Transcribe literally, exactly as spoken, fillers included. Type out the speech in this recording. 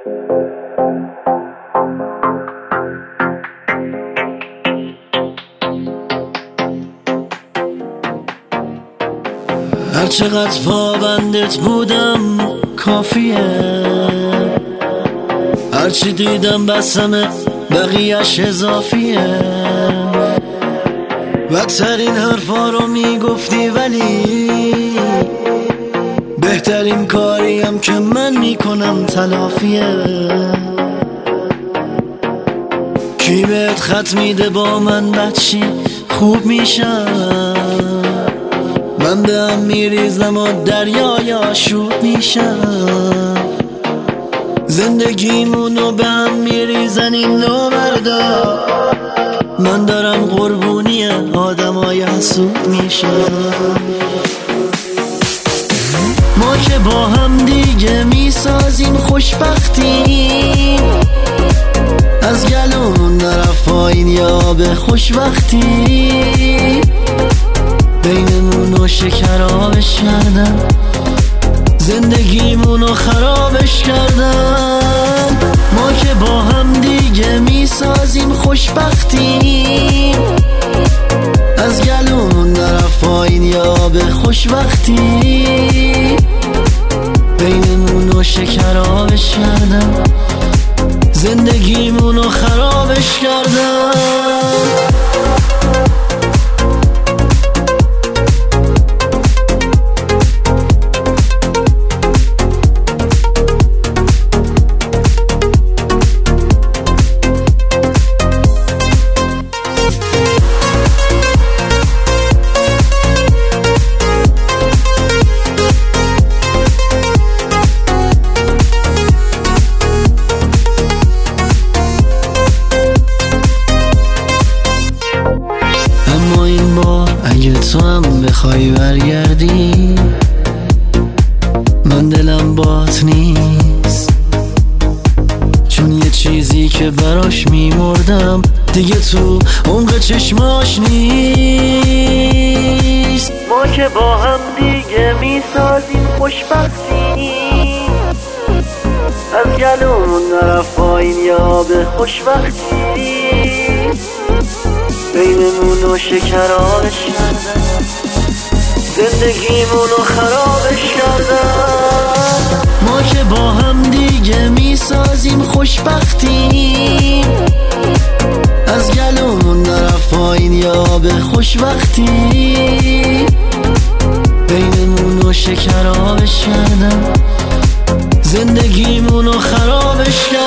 هر چقدر پابندت بودم کافیه، هرچی دیدم بسمه بقیهش اضافیه. بدترین حرفا رو میگفتی ولی بهترین کاریم که من میکنم تلافیه. کی بهت خط میده با من بچی خوب میشم، من به هم میریزم و دریای آشوب میشم. زندگیمونو به هم میریزن این نو مردا، من دارم قربونی آدمای حسود میشم. ما که با هم دیگه میسازیم خوشبختی، از گلومون نرفت پایین یا به خوشبختی. بینمونو شکرابش کردم، زندگیمونو خرابش کردم. ما که با هم دیگه میسازیم خوشبختی، از گلومون نرفت پایین یا به خوشبختی. بینمونو شکرابش کردم، زندگیمونو خرابش کردم. اگه تو هم بخوای برگردی، من دلم بات نیست، چون یه چیزی که براش میمردم دیگه تو عمق چشماش نیست. ما که با هم دیگه میسازیم خوشبختی، از گلومون نرفت پایین یا به خوشبختی. بینمونو شکرابش کردم، زندگیمونو خرابش کردم. ما که با هم دیگه میسازیم خوشبختی، از گلومون نرفت پایین یا به خوشبختی. بینمونو شکرابش کردم، زندگیمونو خرابش کردم.